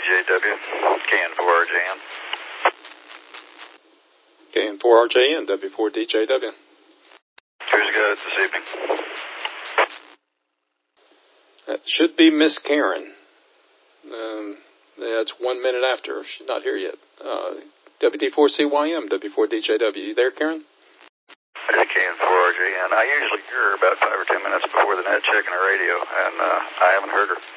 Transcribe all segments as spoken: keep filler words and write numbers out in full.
J W, K N four R J N. K N four R J N, W four D J W. Who's got it this evening? That should be Miss Karen. Um, yeah, it's one minute after. She's not here yet. Uh, W D four C Y M, W four D J W. You there, Karen? K N four R J N. I usually hear her about five or ten minutes before the net checking her radio, and uh, I haven't heard her.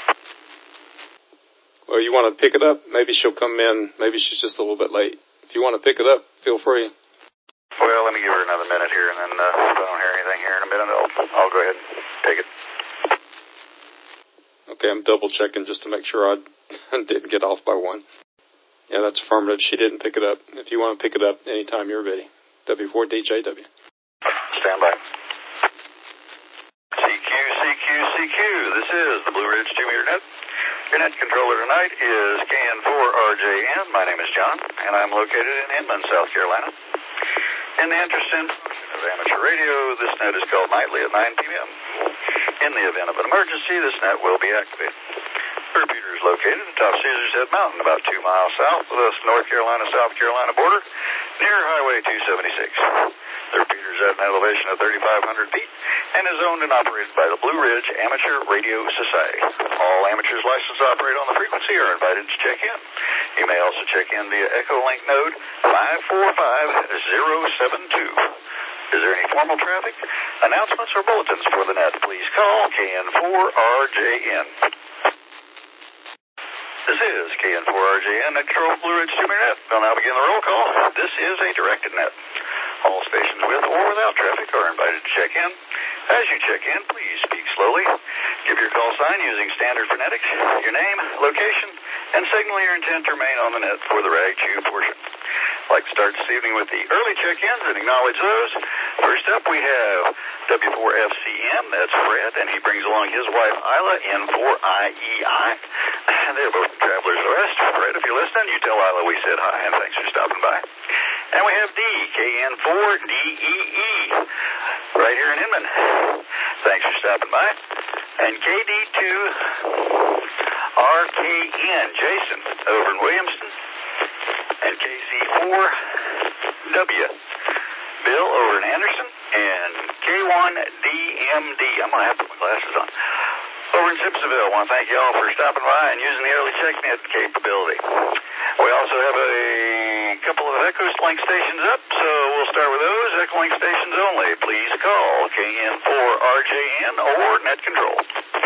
Well, you want to pick it up? Maybe she'll come in. Maybe she's just a little bit late. If you want to pick it up, feel free. Well, let me give her another minute here, and then uh, if I don't hear anything here in a minute, I'll, I'll go ahead and take it. Okay, I'm double checking just to make sure I didn't get off by one. Yeah, that's affirmative. She didn't pick it up. If you want to pick it up anytime you're ready. W four D J W. Stand by. C Q, C Q, C Q. This is the Blue Ridge two meter net. Your net controller tonight is K N four R J N. My name is John, and I'm located in Inman, South Carolina. In the interest in of amateur radio, this net is called nightly at nine p.m. In the event of an emergency, this net will be activated. The repeater is located atop Caesar's Head Mountain, about two miles south of the North Carolina-South Carolina border, near Highway two seventy-six. The repeater is at an elevation of thirty-five hundred feet and is owned and operated by the Blue Ridge Amateur Radio Society. All amateurs licensed to operate on the frequency are invited to check in. You may also check in via Echolink node five four five zero seven two. Is there any formal traffic, announcements, or bulletins for the net? Please call K N four R J N. This is K N four R J N, Net Control Blue Ridge two meter net. We'll now begin the roll call. This is a directed net. All stations with or without traffic are invited to check in. As you check in, please speak slowly. Give your call sign using standard phonetics, your name, location, and signal your intent to remain on the net for the rag chew portion. I'd like to start this evening with the early check-ins and acknowledge those. First up, we have W four F C M, that's Fred, and he brings along his wife, Isla, N four I E I. They're both Travelers West. Fred, if you're listening, you tell Isla we said hi, and thanks for stopping by. And we have D, K N four D E E, right here in Inman. Thanks for stopping by. And K D two R K N, Jason, over in Williamston. And K C four W, Bill, over in Anderson. And K one D M D, I'm going to have to put my glasses on, over in Simpsonville. I want to thank you all for stopping by and using the early check net capability. We also have a couple of Echolink stations up, so we'll start with those. Echolink stations only. Please call K N four R J N or Net Control.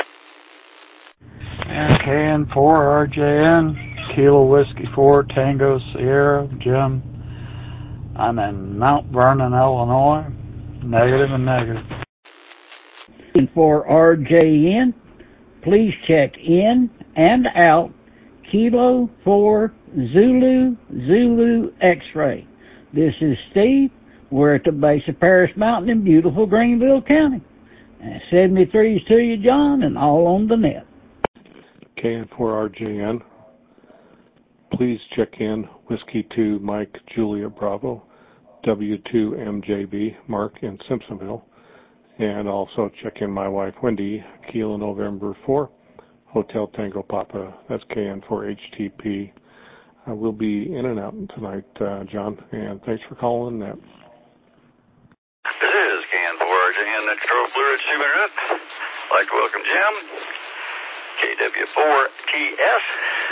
And K N four R J N, Kilo Whiskey four, Tango Sierra, Jim. I'm in Mount Vernon, Illinois. Negative and negative. K N four R J N, please check in and out. Kilo four Zulu Zulu X-ray. This is Steve. We're at the base of Paris Mountain in beautiful Greenville County. And seventy-three's to you, John, and all on the net. K N four R J N, please check in Whiskey two Mike Julia Bravo, W two M J B Mark in Simpsonville, and also check in my wife Wendy, Kilo November four, Hotel Tango Papa, that's K N four H T P. Uh, we'll be in and out tonight, uh, John, and thanks for calling that. This is K N four R J N, Net Control Blue Ridge two meter net. I'd like to welcome Jim, K W four T S,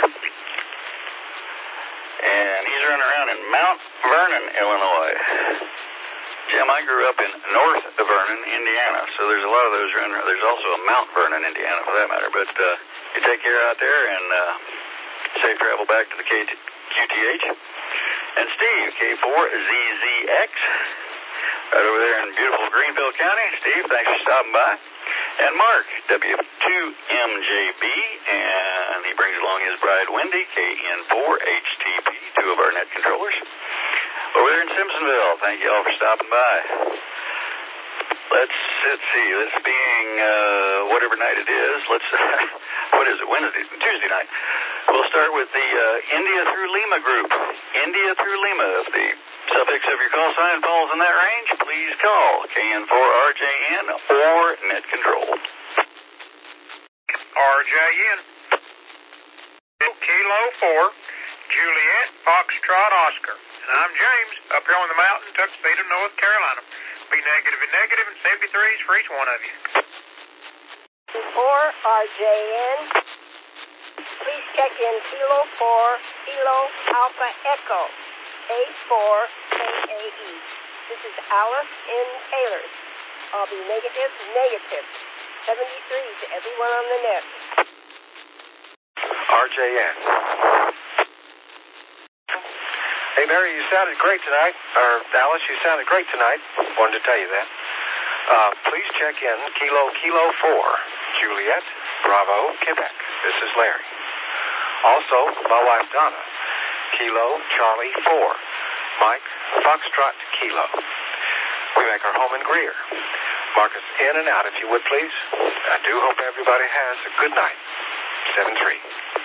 and he's running around in Mount Vernon, Illinois. Jim, I grew up in North Vernon, Indiana, so there's a lot of those running. There's also a Mount Vernon, Indiana, for that matter. But uh, you take care out there, and uh, safe travel back to the Q T H. And Steve, K four Z Z X, right over there in beautiful Greenville County. Steve, thanks for stopping by. And Mark, W two M J B, and he brings along his bride Wendy, K N four H T P, two of our net controllers. Over there in Simpsonville, thank you all for stopping by. Let's, let's see, this being uh, whatever night it is, let's, what is it, Wednesday, Tuesday night. We'll start with the uh, India through Lima group. India through Lima. If the suffix of your call sign falls in that range, please call K N four R J N or Net Control. R J N. Kilo Kilo four, Juliet, Foxtrot, Oscar. And I'm James, up here on the mountain, Tuxedo, North Carolina. Be negative and negative and seventy-threes for each one of you. four R J N. Please check in Kilo four, Kilo Alpha Echo, eight four K A E. This is Alice in Taylor's. I'll be negative, negative. seventy-three to everyone on the net. R J N. Hey, Mary, you sounded great tonight. Or, Alice, you sounded great tonight. Wanted to tell you that. Uh, please check in Kilo Kilo four, Juliet, Bravo, Quebec. This is Larry. Also, my wife, Donna. Kilo Charlie four, Mike, Foxtrot, Kilo. We make our home in Greer. Mark us in and out, if you would, please. I do hope everybody has a good night. seven three.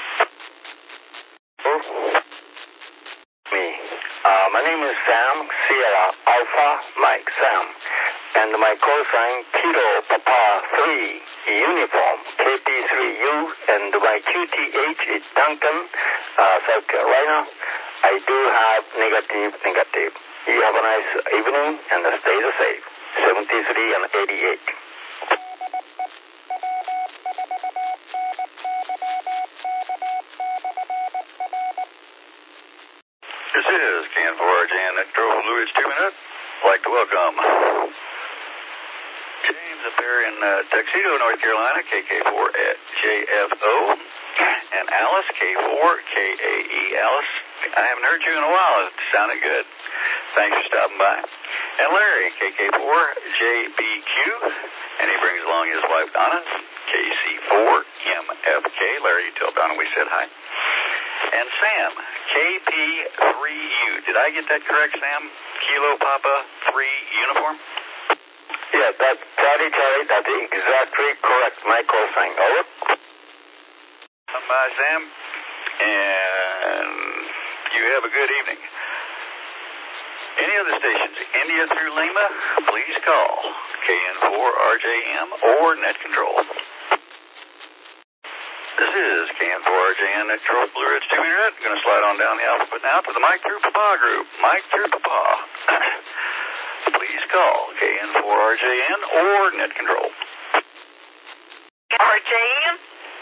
Me. Uh, my name is Sam, Sierra Alpha Mike Sam, and my call sign Kilo Papa three Uniform K P three U, and my Q T H is Duncan, uh, South Carolina. I do have negative, negative. You have a nice evening and stay safe. seventy-three and eighty-eight. This is Can four R J N Electro Blue Ridge two minute. I'd like to welcome James up there in uh, Tuxedo, North Carolina, K K four J F O, and Alice, K four K A E. Alice, I haven't heard you in a while. It sounded good. Thanks for stopping by. And Larry, K K four J B Q, and he brings along his wife Donna, K C four M F K. Larry, you tell Donna we said hi. And Sam, K P three U. Did I get that correct, Sam? Kilo Papa three Uniform? Yeah, that's Charlie, Charlie, that's exactly correct. My call sign. Over. Come by, Sam, and you have a good evening. Any other stations, India through Lima, please call K N four R J M or Net Control. This is K N four R J N Net Control Blue Ridge two minute. Going to slide on down the alphabet now to the Mike through Papa group. Mike through Papa. Please call K N four R J N or Net Control. R J N,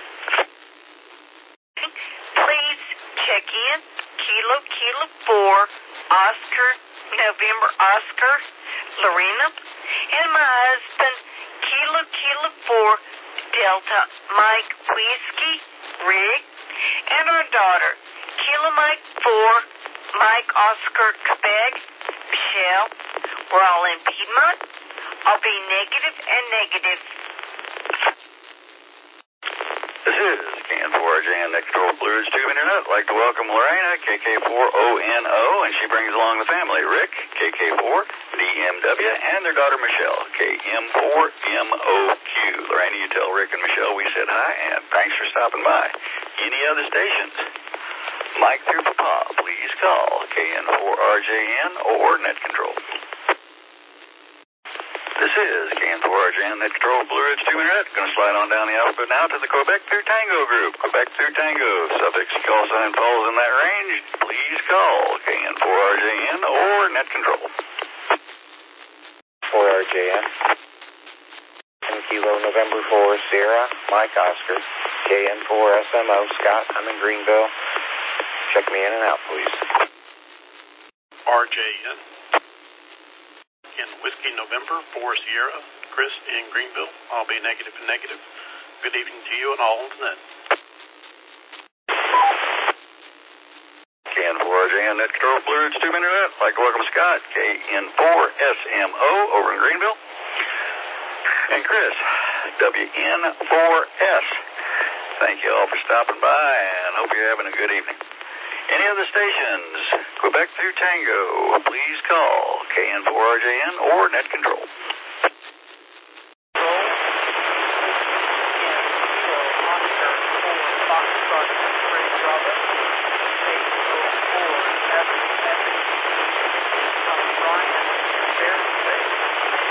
please check in Kilo Kilo four, Oscar, November Oscar, Lorena, and my husband, Kilo Kilo four, Delta Mike Whiskey, Rick, and our daughter, Kilo Mike four, Mike Oscar Quebec, Michelle. We're all in Piedmont. I'll be negative and negative. This is K N four R J N Net Control Blue Ridge two Internet. I'd like to welcome Lorena, K K four O N O, and she brings along the family, Rick, K K four D M W, and their daughter Michelle, K M four M O Q. Lorena, you tell Rick and Michelle we said hi, and thanks for stopping by. Any other stations? Mike through Papa, please call K N four R J N or Net Control. This is K N four R J N Net Control Blue Ridge two Internet. Going to slide on down the alphabet now to the Quebec through Tango group. Quebec through Tango. Suffix call sign falls in that range. Please call K N four R J N or Net Control. four R J N. Kilo November four, Sierra, Mike Oscar, K N four S M O, Scott, I'm in Greenville. Check me in and out, please. R J N. In Whiskey November four, Sierra, Chris in Greenville. I'll be negative and negative. Good evening to you and all on the net. K N four R J N Net Control Blue Ridge two Internet. I'd like to welcome Scott, K N four S M O, over in Greenville. And Chris, W N four S. Thank you all for stopping by, and hope you're having a good evening. Any other stations? Quebec through Tango, please call K N four R J N or Net Control.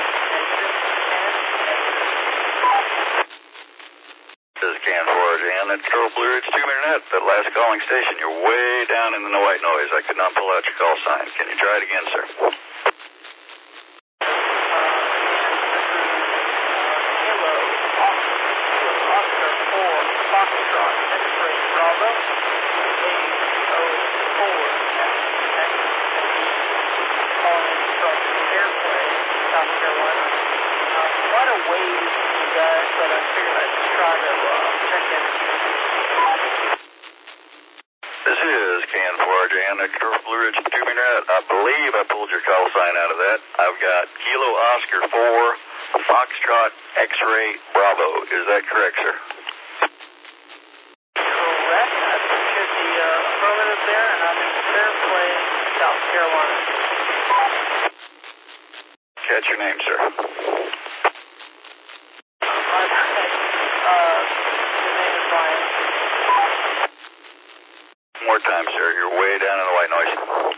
This is K N four R J N Net Control Blue Ridge two meter net. That last calling station, you're way down in the white noise. I could not pull out your call sign. Can you try it again, sir? This is K N four R J N, Net Control Blue Ridge two meter net. I believe I pulled your call sign out of that. I've got Kilo Oscar four, Foxtrot X-Ray Bravo. Is that correct, sir? Correct. I appreciate the uh, affirmative there, and I'm in Fairplay, South Carolina. Catch your name, sir. More time, sir. You're way down in the white noise.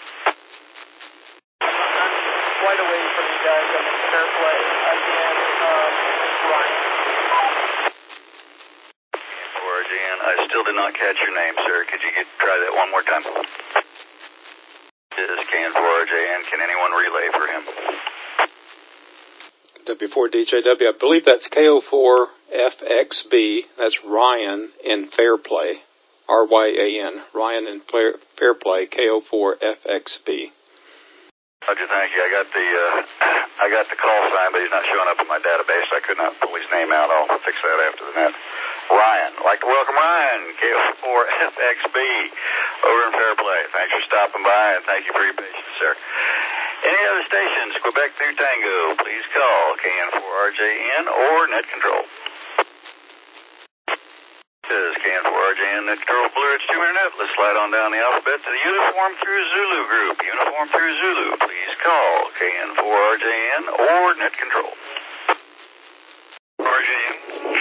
I'm quite away from you guys. I'm in Fairplay. Again, um, Ryan. four R J N, I still did not catch your name, sir. Could you get, try that one more time? This is K N four R J N. Can anyone relay for him? W four D J W. I believe that's K O four F X B. That's Ryan in Fairplay. R Y A N, Ryan in Fair, Fairplay, K O four F X B. Roger, thank you. I got the uh, I got the call sign, but he's not showing up in my database. I could not pull his name out. I'll fix that after the net. Ryan, I'd like to welcome Ryan, K O four F X B, over in Fairplay. Thanks for stopping by, and thank you for your patience, sir. Any other stations, Quebec through Tango, please call K N four R J N or Net Control. This is K N four R J N, Net Control Blue Ridge two meter net. Let's slide on down the alphabet to the Uniform through Zulu group. Uniform through Zulu, please call K N four R J N or Net Control. R J N.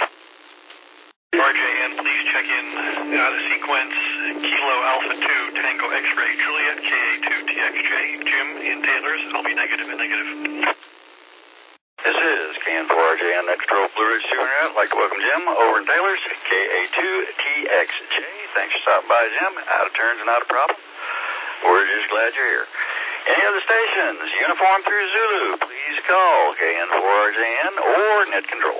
R J N, please check in out of sequence Kilo Alpha two Tango X-Ray Juliet K A two T X J. Jim in Taylor's, I'll be negative and negative. This is K N four R J N, Net Control Blue Ridge two meter net. I'd like to welcome Jim over in Taylor's, K A two T X J. Thanks for stopping by, Jim. Out of turns, not a problem. We're just glad you're here. Any other stations, Uniform through Zulu, please call K N four R J N or Net Control.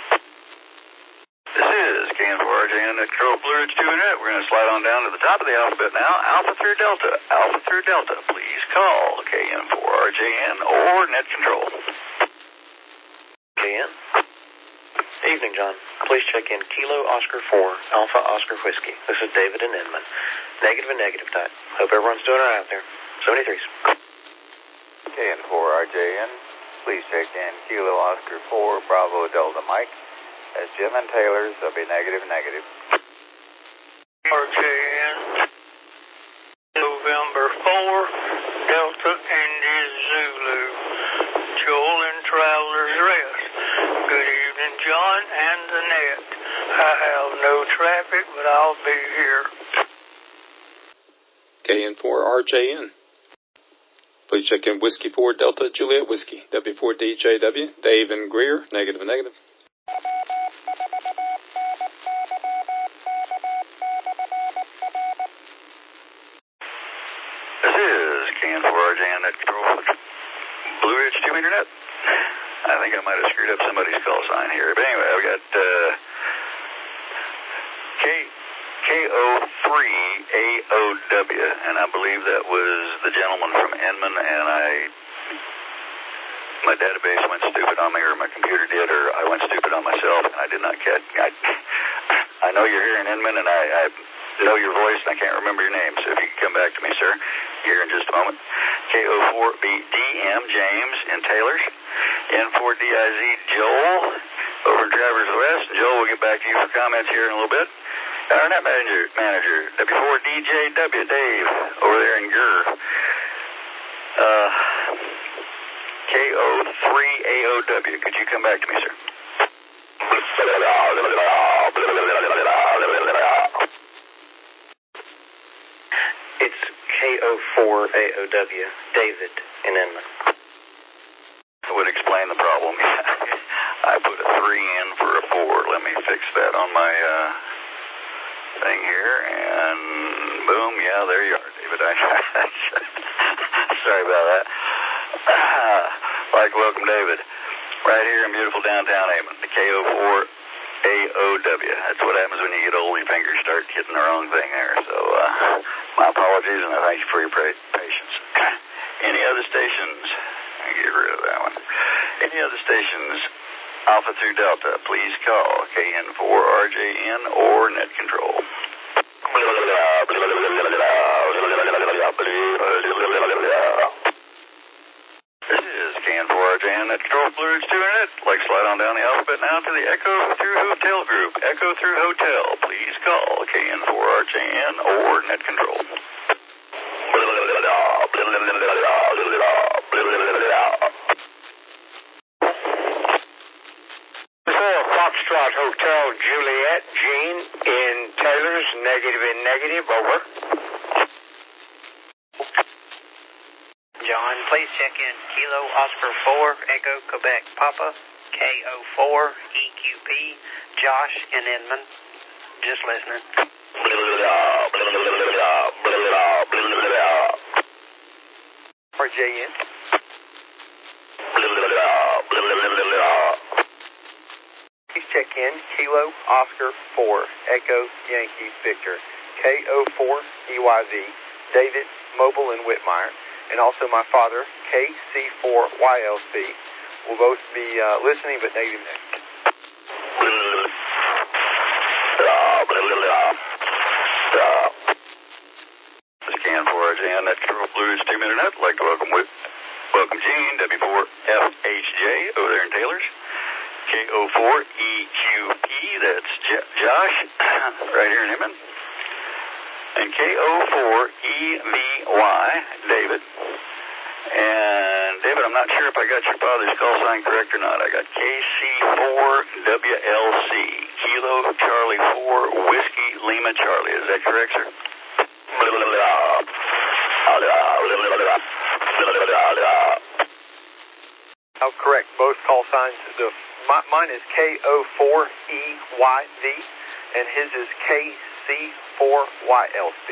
This is K N four R J N, Net Control Blue Ridge two meter net. We're going to slide on down to the top of the alphabet now. Alpha through Delta. Alpha through Delta, please call K N four R J N or Net Control. K N? Evening, John. Please check in Kilo Oscar four, Alpha Oscar Whiskey. This is David in Inman. Negative and negative type. Hope everyone's doing all right out there. seventy-threes. K N four R J N, please check in Kilo Oscar four, Bravo Delta Mike. As Jim and Taylor's, they'll be negative, negative. R J N, November four, Delta Indy Zulu. Joel in Traveler's Rest. Good evening, John and the net. I have no traffic, but I'll be here. K N four R J N. Please check in Whiskey four Delta Juliet Whiskey. W four D J W. Dave and Greer, negative and negative. This is K N four R J N, Net Control Blue Ridge two meter net. I think I might have screwed up somebody's call sign here. But anyway, I've got uh, K K O three A O W, and I believe that was the gentleman from Inman, and I my database went stupid on me, or my computer did, or I went stupid on myself, and I did not catch. I, I know you're here in Inman, and I, I know your voice, and I can't remember your name, so if you can come back to me, sir, here in just a moment. K O four B D M, James in Taylor's. N four D I Z, Joel, over in Traverse West. And Joel, we'll get back to you for comments here in a little bit. Our net manager, manager W four D J W, Dave, over there in Gurr. Uh, K O three A O W, could you come back to me, sir? It's K O four A O W, David in Inman. That would explain the problem. I put a three in for a four. Let me fix that on my uh, thing here, and boom, yeah, there you are, David. I, sorry about that. Like, welcome, David. Right here in beautiful downtown Amon, the K O four A O W. That's what happens when you get old, your fingers start hitting the wrong thing there. So, uh, my apologies, and I thank you for your patience. Any other stations? I'll get rid of that one. Any other stations, Alpha through Delta, please call K N four R J N or Net Control. This is K N four R J N, Net Control, Blue Ridge two Internet. Like, slide on down the alphabet now to the Echo through Hotel group. Echo through Hotel, please call K N four R J N or Net Control. Before Foxtrot Hotel, Juliet, Jean in Taylor's, negative in negative, over. John, please check in Kilo Oscar four, Echo Quebec Papa, K O four E Q P, Josh in Inman. Just listening. R J N. Please check in Kilo Oscar four, Echo Yankee Victor, K O four E Y V, David Mobile and Whitmire, and also my father, K C four Y L C, will both be uh, listening but negative next. This is K N four R J N, Net Control, Blue Ridge two Internet. I'd like to welcome with, welcome Gene, W four F H J, over there in Taylor's. K O four E Q P, that's J- Josh, right here in Inman. And K O four E V Y, David. And David, I'm not sure if I got your father's call sign correct or not. I got K C four W L C, Kilo Charlie four, Whiskey Lima Charlie. Is that correct, sir? Oh, correct. Both call signs. The my, mine is K O four E Y V, and his is K C four Y L C.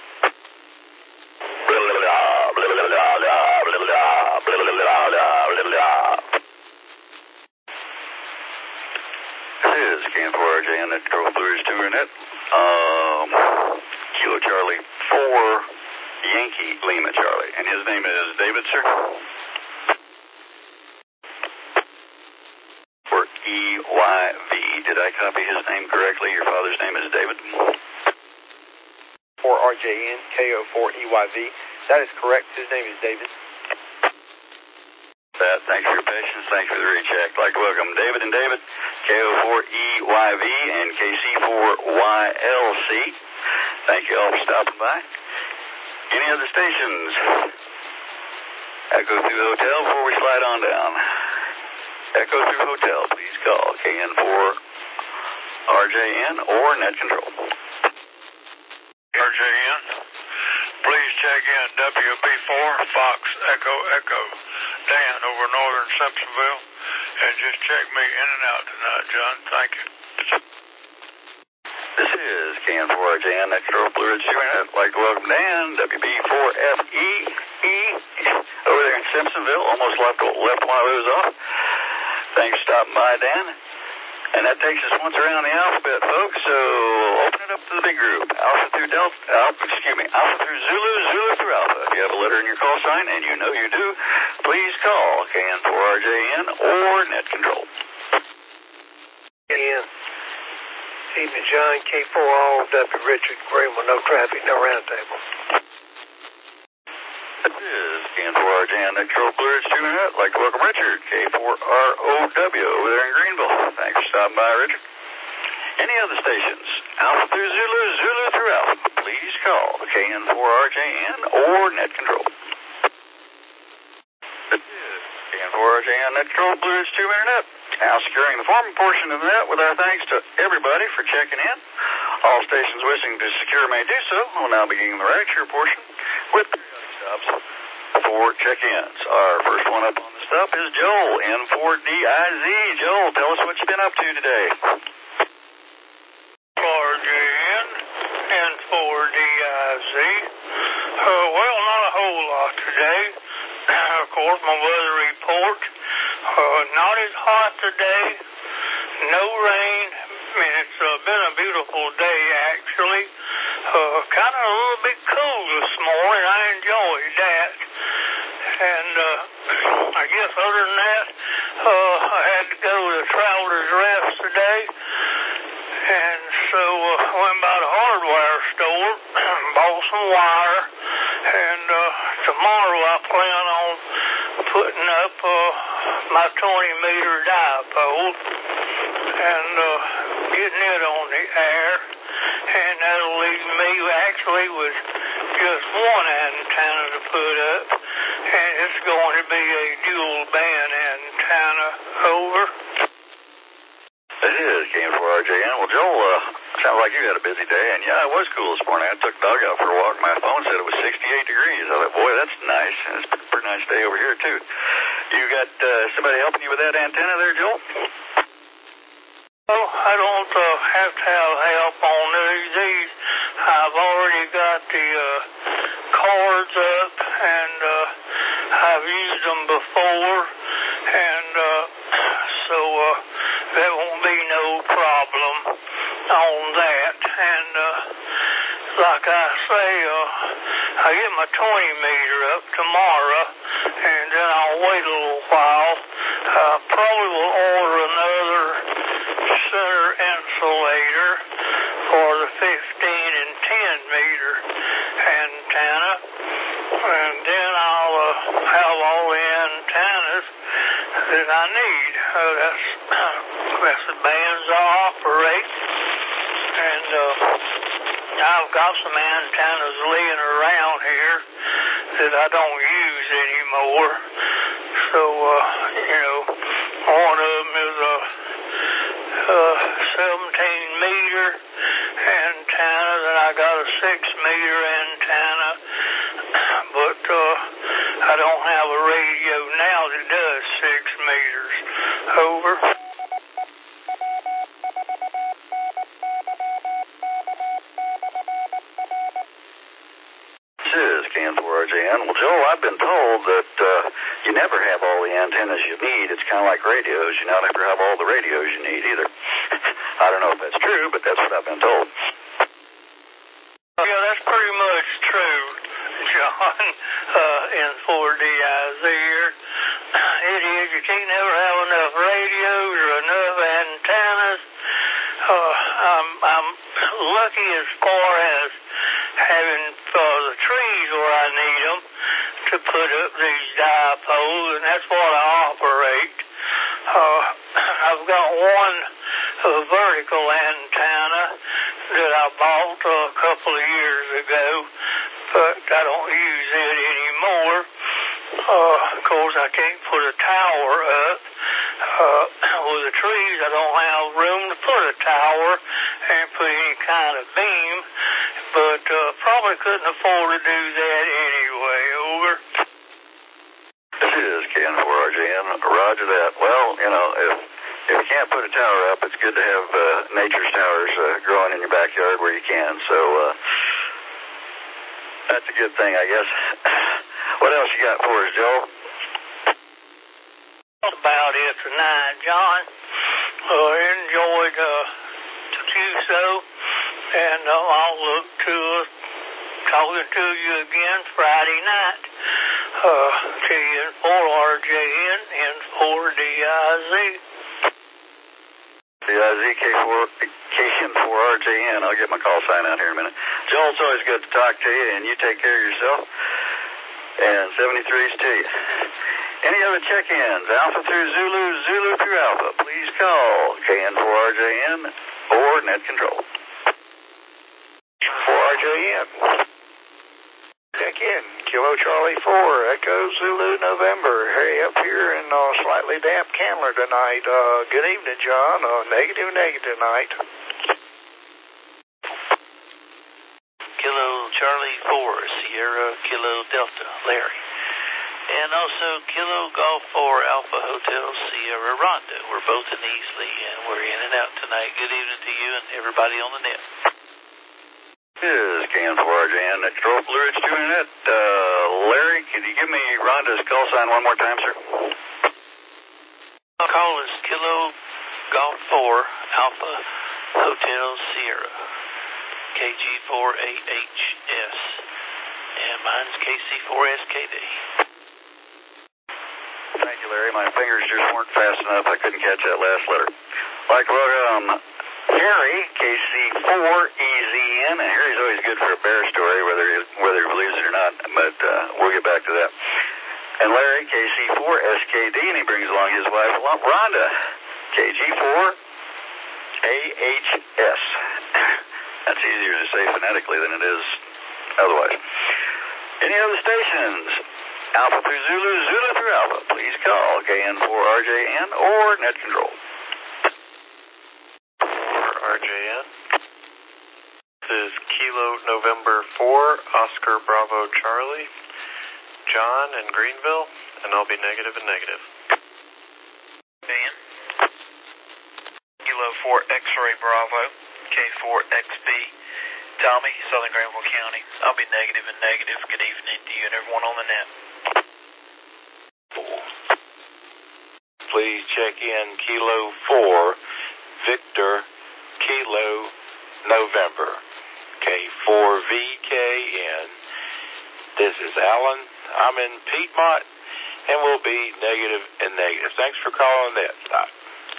This is K N four R J N, Net Control, Blue Ridge two Internet. Um, Kilo Charlie four, Yankee Lima Charlie. And his name is David, sir? For E Y V. Did I copy his name correctly? Your father's name is David? four R J N, K O four E Y V. That is correct. His name is David. That. Thanks for your patience. Thanks for the recheck. I'd like to welcome David and David, K O four E Y V and K C four Y L C. Thank you all for stopping by. Any other stations? Echo through Hotel before we slide on down. Echo through Hotel, please call K N four R J N or Net Control. R J N, please check in W B four, Fox Echo Echo, Dan over northern Simpsonville, and just check me in and out tonight, John. Thank you. This is K N four R J N, Net Control, Blue Ridge two Internet. I'd like to welcome Dan, W B four F E E, over there in Simpsonville. Almost left, left one of those off. Thanks for stopping by, Dan. And that takes us once around the alphabet, folks, so open it up to the big group. Alpha through Delta, Alpha, excuse me, Alpha through Zulu, Zulu through Alpha. If you have a letter in your call sign, and you know you do, please call K N four R J N or Net Control. Yeah. Evening, John, K four all W Richard, Greenville, no traffic, no roundtable. This is K N four R J N, Net Control, Blue Ridge two Internet. I'd like to welcome Richard, K four R O W, over there in Greenville. Thanks for stopping by, Richard. Any other stations? Alpha through Zulu, Zulu through Alpha. Please call K N four R J N or Net Control. This is K N four R J N, Net Control, Blue Ridge two Internet. Now securing the former portion of the net with our thanks to everybody for checking in. All stations wishing to secure may do so. We'll now begin the rideshare portion with stops for check-ins. Our first one up on the stop is Joel, N four D I Z. Joel, tell us what you've been up to today. R J N, four D I Z. Uh, well, not a whole lot today. Of course, my weather report. Uh, not as hot today. No rain. I mean, it's uh, been a beautiful day, actually. Uh, kind of a little bit cool this morning. I enjoyed that. And uh, I guess other than that, uh, I had to go to the Travelers Rest today. And so I uh, went by the hardware store, bought some wire, and uh, tomorrow I plan on putting up uh, my twenty meter dipole and uh, getting it on the air. And that'll leave me actually with just one antenna to put up, and it's going to be a dual band antenna. Over. It is, K N four R J N. Well, Joel, uh, sounds like you had a busy day, and yeah, it was cool this morning. I took the dog out for a walk, and my phone said it was sixty-eight degrees. I thought, boy, that's nice. And it's a pretty nice day over here, too. You got uh, somebody helping you with that antenna there, Joel? Oh, I don't uh, have to have help on these. I've already got the uh, cords up, and uh, I've used them before, and uh, so uh, there won't be no problem on that. And uh, like I say, uh, I get my twenty meter up tomorrow, and then I'll wait a little while. I probably will order another center insulator for the fifteen and ten meter antenna, and then I'll uh, have all the antennas that I need. Uh, that's, that's the bands I operate, and uh, I've got some antennas laying around here that I don't use anymore. So, uh, you know, one of them is a Uh, seventeen meter antenna, then I got a six meter antenna, but uh, I don't have a radio now that does six meters. Over. This is K N four R J N. Well, Joel, I've been told that uh, you never have all the antennas you need. It's kind of like radios. You not ever have all the radios you need either. I don't know if that's true, but that's what I've been told. Yeah, that's pretty much true, John, uh, in four D I Z here. It is. You can't never have enough radios or enough antennas. Uh, I'm, I'm lucky as far as having uh, the trees where I need them to put up these dipoles, and that's what I operate. Uh, I've got one uh, vertical antenna that I bought uh, a couple of years ago, but I don't use it anymore. Uh, of course, I can't put a tower up. Uh, with the trees, I don't have room to put a tower and put any kind of beam, but uh, probably couldn't afford to do that anyway. Over. This is K N four R J N. Roger that. Well, you know, if if you can't put a tower up, it's good to have uh, nature's towers uh, growing in your backyard where you can. So uh, that's a good thing, I guess. What else you got for us, Joe? That's about it tonight, John. Uh, enjoyed uh, the Q S O, and uh, I'll look to uh, talking to you again Friday night. Uh, K N four R J N and four D I Z. D I Z K four, K N four R J N. I'll get my call sign out here in a minute. Joel, it's always good to talk to you, and you take care of yourself. And seventy-three's to you. Any other check-ins? Alpha through Zulu, Zulu through Alpha. Please call K N four R J N or Net Control. four R J N. Check in. Kilo Charlie four, Echo Zulu November. Hey, up here in uh, slightly damp Candler tonight. Uh, good evening, John. Uh, negative, negative night. Kilo Charlie four, Sierra Kilo Delta, Larry. And also Kilo Golf four, Alpha Hotel, Sierra Rondo. We're both in Easley, and we're in and out tonight. Good evening to you and everybody on the net. Is K N four R J N at Control Blue Ridge two Internet. Uh, Larry, could you give me Rhonda's call sign one more time, sir? Our call is Kilo Golf four Alpha Hotel Sierra, K G four A H S, and mine's K C four S K D. Thank you, Larry. My fingers just weren't fast enough. I couldn't catch that last letter. Like, welcome, Harry, K C four E Z N, and Harry's always good for a bear story, whether he, whether he believes it or not, but uh, we'll get back to that. And Larry, K C four S K D, and he brings along his wife, Rhonda, K G four A H S. That's easier to say phonetically than it is otherwise. Any other stations? Alpha through Zulu, Zulu through Alpha. Please call K N four R J N or Net Control. R J N. This is Kilo November four, Oscar Bravo Charlie, John in Greenville, and I'll be negative and negative. Dan. Kilo four X-Ray Bravo, K four X B, Tommy, Southern Greenville County. I'll be negative and negative. Good evening to you and everyone on the net. Please check in Kilo four, Victor, Kilo, November, K four V K N. This is Alan. I'm in Piedmont, and we'll be negative and negative. Thanks for calling that. Bye.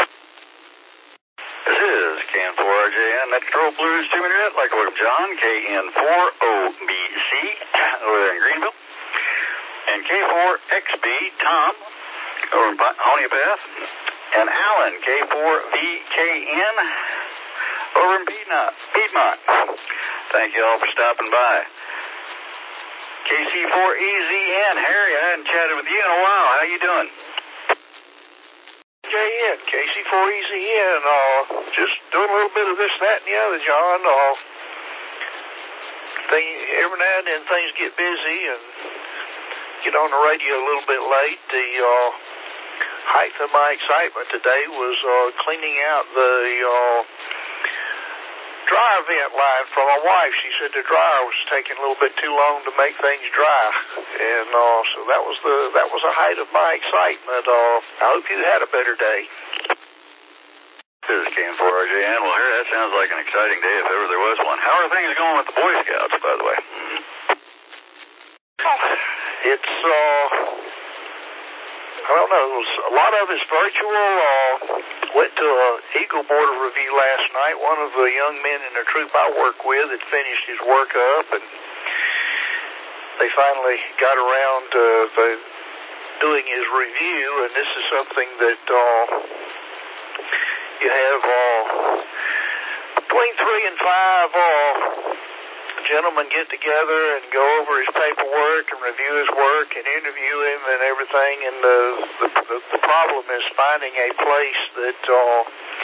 This is K N four R J N, Net Control Blue Ridge two Internet, like welcome John, K N four O B C, over there in Greenville, and K four X B, Tom, over in Honeypath, and Alan, K four V K N, over in Piedmont. Piedmont. Thank you all for stopping by. K C four E Z N, Harry, I hadn't chatted with you in a while. How you doing? J N, K C four E Z N, uh, just doing a little bit of this, that, and the other, John. Uh, thing, every now and then things get busy and get on the radio a little bit late. The uh, height of my excitement today was uh, cleaning out the uh, dryer vent line for my wife. She said the dryer was taking a little bit too long to make things dry, and uh, so that was the that was the height of my excitement. Uh, I hope you had a better day. This is K N four R J N. Well, here, that sounds like an exciting day if ever there was one. How are things going with the Boy Scouts, by the way? It's uh, I don't know. It was, a lot of it's virtual. Uh, went to a Eagle Border review last night. One of the young men in the troop I work with had finished his work up, and they finally got around to the, doing his review. And this is something that uh, you have uh, between three and five uh, gentlemen get together and go over his paperwork and review his work and interview him and everything. And the the, the, the problem is finding a place that uh,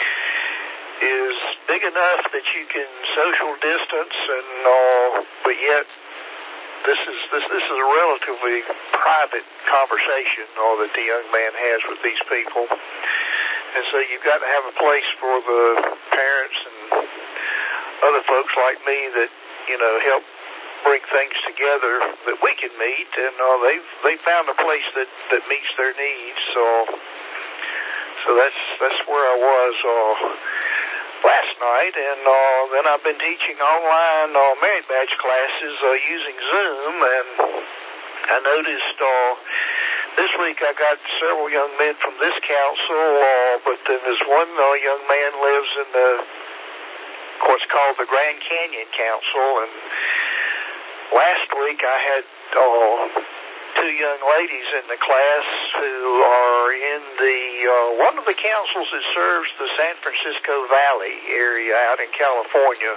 is big enough that you can social distance, and uh, but yet this is this this is a relatively private conversation uh, that the young man has with these people. And so you've got to have a place for the parents and other folks like me that, you know, help bring things together that we can meet, and uh, they've they found a place that, that meets their needs. So, so that's that's where I was uh, last night, and uh, then I've been teaching online uh, merit badge classes uh, using Zoom, and I noticed uh, this week I got several young men from this council, uh, but then there's one uh, young man lives in the what's called the Grand Canyon Council, and last week I had uh, two young ladies in the class who are in the uh, one of the councils that serves the San Francisco Valley area out in California.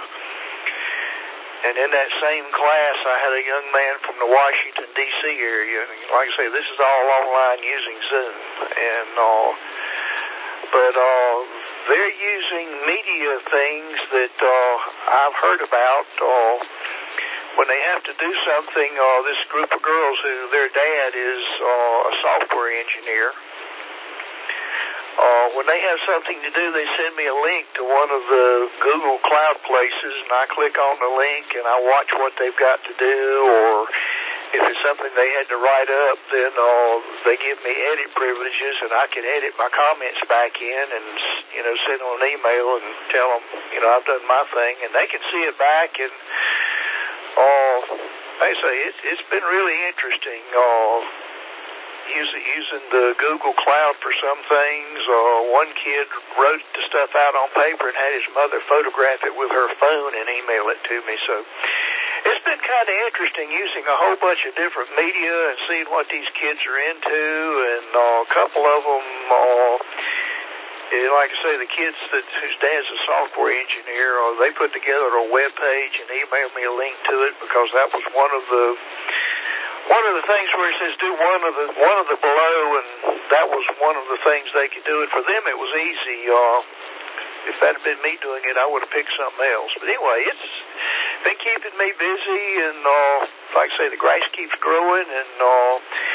And in that same class, I had a young man from the Washington, D C area. And like I say, this is all online using Zoom. And uh, but uh, they're using media things that uh, I've heard about. Uh, when they have to do something, uh, this group of girls who their dad is uh, a software engineer, uh, when they have something to do, they send me a link to one of the Google Cloud places, and I click on the link and I watch what they've got to do, or if it's something they had to write up, then uh, they give me edit privileges, and I can edit my comments back in and, you know, send them an email and tell them, you know, I've done my thing, and they can see it back. And uh, like I say, it, it's been really interesting uh, using, using the Google Cloud for some things. Uh, one kid wrote the stuff out on paper and had his mother photograph it with her phone and email it to me. So it's been kind of interesting using a whole bunch of different media and seeing what these kids are into, and uh, a couple of them, uh, like I say, the kids that whose dad's a software engineer, uh, they put together a web page and emailed me a link to it, because that was one of the one of the things where it says do one of the one of the below, and that was one of the things they could do. And for them, it was easy. Uh, if that had been me doing it, I would have picked something else. But anyway, it's been keeping me busy, and uh, like I say, the grass keeps growing, and uh,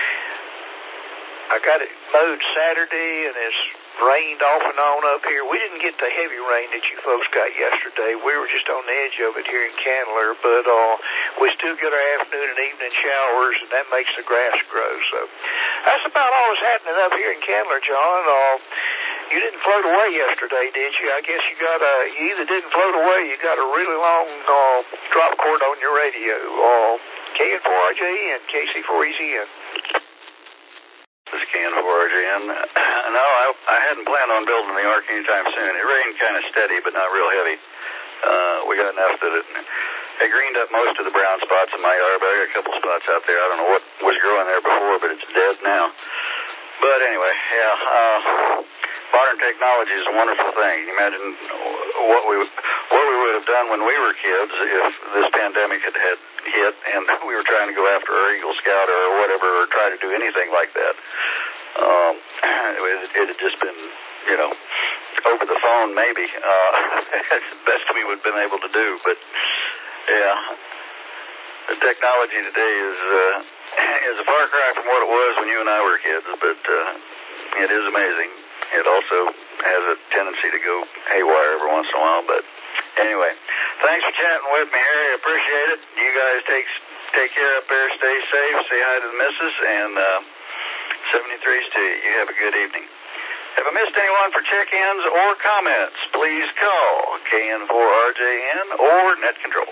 I got it mowed Saturday, and it's rained off and on up here. We didn't get the heavy rain that you folks got yesterday. We were just on the edge of it here in Candler, but uh, we still get our afternoon and evening showers, and that makes the grass grow. So that's about all that's happening up here in Candler, John. Uh, you didn't float away yesterday, did you? I guess you got a, you either didn't float away, you got a really long uh, drop cord on your radio. Uh, K N four R J N, K C four E Z N. This is K N four R J N. No, I, I hadn't planned on building the ark anytime soon. It rained kind of steady, but not real heavy. Uh, we got enough that it, it greened up most of the brown spots in my yard, but I got a couple spots out there. I don't know what was growing there before, but it's dead now. But anyway, yeah, uh, modern technology is a wonderful thing. Can you imagine what we what we would have done when we were kids if this pandemic had, had hit and we were trying to go after our Eagle Scout or whatever, or try to do anything like that. Um, it, it had just been, you know, over the phone maybe. Uh, that's the best we would have been able to do. But yeah, the technology today is uh, is a far cry from what it was when you and I were kids. But uh, it is amazing. It also has a tendency to go haywire every once in a while. But anyway, thanks for chatting with me, Harry. I appreciate it. You guys take take care up there. Stay safe. Say hi to the missus. And uh, seventy-threes to you. You have a good evening. Have I missed anyone for check-ins or comments? Please call K N four R J N or Net Control.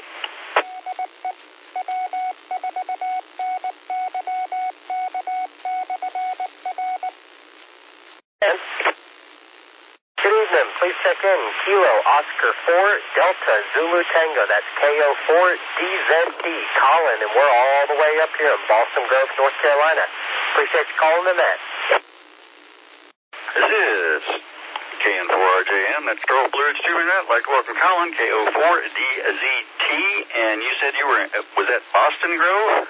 Good evening. Please check in. Kilo Oscar four Delta Zulu Tango. That's K O four D Z D. Colin, and we're all the way up here in Balsam Grove, North Carolina. Appreciate you calling in that. This is K N four R J N. That's Pearl Blue Ridge Tubing Net. Like welcome Colin, K O four D Z T. And you said you were in, was that Boston Grove?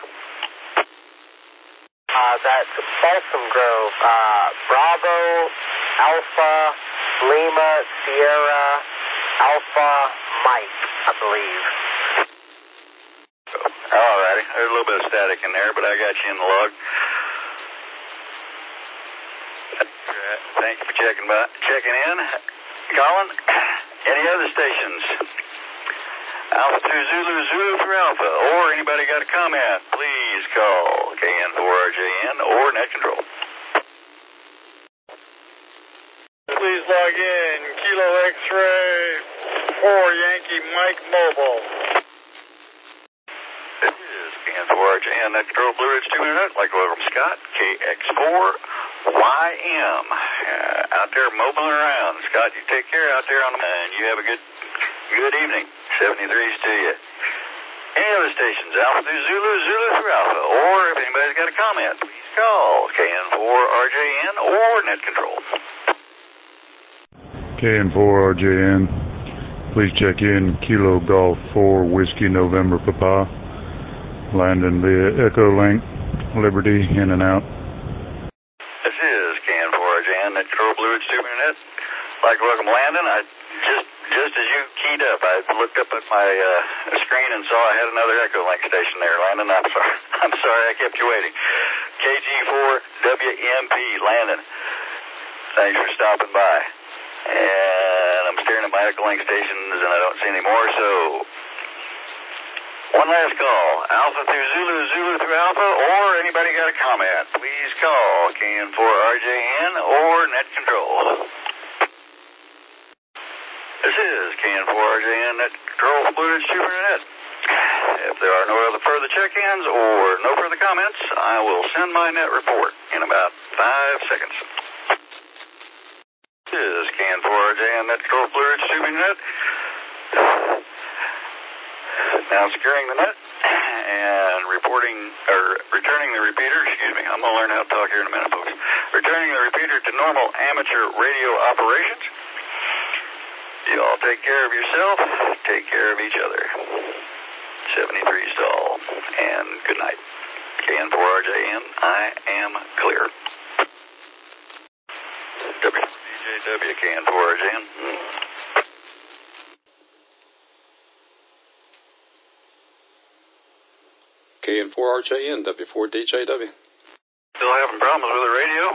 Uh, that's Balsam Grove. Uh, Bravo, Alpha, Lima, Sierra, Alpha, Mike, I believe. All righty. There's a little bit of static in there, but I got you in the log. Thank you for checking by, checking in. Colin, any other stations? Alpha two Zulu, Zulu for Alpha, or anybody got a comment, please call K N four R J N or Net Control. Please log in, Kilo X-Ray four Yankee Mike Mobile. This is K N four R J N, Net Control Blue Ridge two minute, like welcome Scott, K X four Y M, uh, out there mobile around. Scott, you take care out there on the, and you have a good good evening. seventy-threes to you. Any other stations, Alpha through Zulu, Zulu through Alpha, or if anybody's got a comment, please call K N four R J N or Net Control. K N four R J N, please check in Kilo Golf four Whiskey November Papa, landing via Echo Link, Liberty, in and out. This is K N four R J N, Net Control Blue Ridge two minute. Like welcome Landon. I just just as you keyed up, I looked up at my uh, screen and saw I had another Echo Link station there. Landon, I'm sorry. I'm sorry I kept you waiting. K G four W M P, Landon. thanks for stopping by. And I'm staring at my Echo Link stations and I don't see any more, so one last call. Alpha through Zulu, Zulu through Alpha, or anybody got a comment, please call K N four R J N or Net Control. This is K N four R J N Net Control Blue Ridge Supernet. If there are no other further check-ins or no further comments, I will send my net report in about five seconds. This is K N four R J N Net Control Blue Ridge Supernet. Now securing the net and reporting, or returning the repeater, excuse me, I'm going to learn how to talk here in a minute, folks. Returning the repeater to normal amateur radio operations. You all take care of yourself, take care of each other. seventy-three stall, and good night. K N four R J N, I am clear. W four D J W, K N four R J N. K N four R J N, W four D J W. Still having problems with the radio?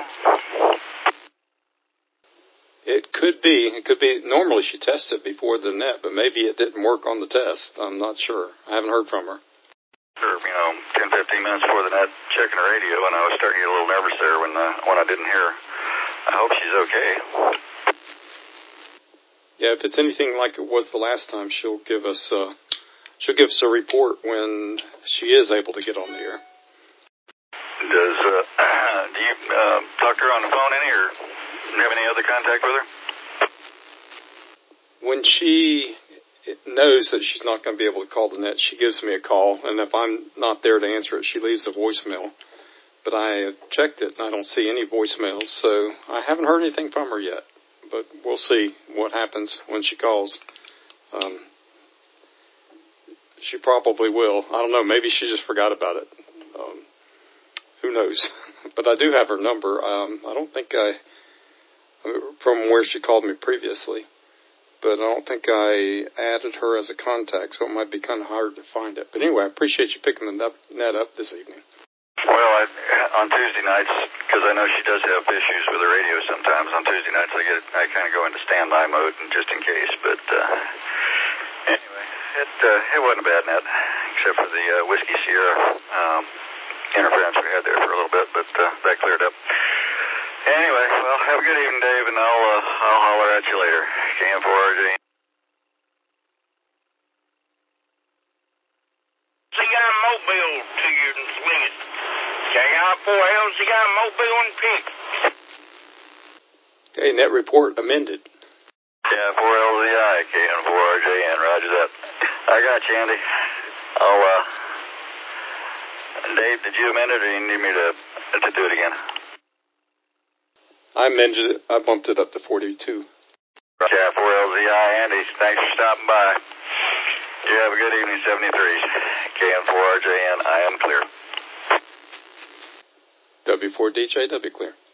It could be. It could be. Normally she tests it before the net, but maybe it didn't work on the test. I'm not sure. I haven't heard from her. Or, you know, ten, fifteen minutes before the net, checking the radio, and I was starting to get a little nervous there when, uh, when I didn't hear her. I hope she's okay. Yeah, if it's anything like it was the last time, she'll give us uh, she'll give us a report when she is able to get on the air. Does uh, do you uh, talk to her on the phone any, or have any other contact with her? When she knows that she's not going to be able to call the net, she gives me a call, and if I'm not there to answer it, she leaves a voicemail. But I checked it, and I don't see any voicemails, so I haven't heard anything from her yet. But we'll see what happens when she calls. Um, she probably will. I don't know. Maybe she just forgot about it. Um, who knows? But I do have her number. Um, I don't think I, from where she called me previously, but I don't think I added her as a contact, so it might be kind of hard to find it. But anyway, I appreciate you picking the net up this evening. Well, I, on Tuesday nights, because I know she does have issues with the radio sometimes, on Tuesday nights I get I kind of go into standby mode and just in case. But uh, anyway, it uh, it wasn't a bad net, except for the uh, Whiskey Sierra um, interference we had there for a little bit, but uh, that cleared up. Anyway, well, have a good evening, Dave, and I'll uh, I'll holler at you later. K N four R J. She got a mobile to you and swing it. K I four L, she got a mobile and pink. Okay, net report amended. Yeah, four L Z I, K N four R J N, roger that. I got you, Andy. I'll, uh, Dave, did you amend it, or you need me to, to do it again? I amended it. I bumped it up to forty-two. Yeah, four L Z I, Andy, thanks for stopping by. You have a good evening, seventy-threes. K N four R J N, I am clear. W four D J W clear.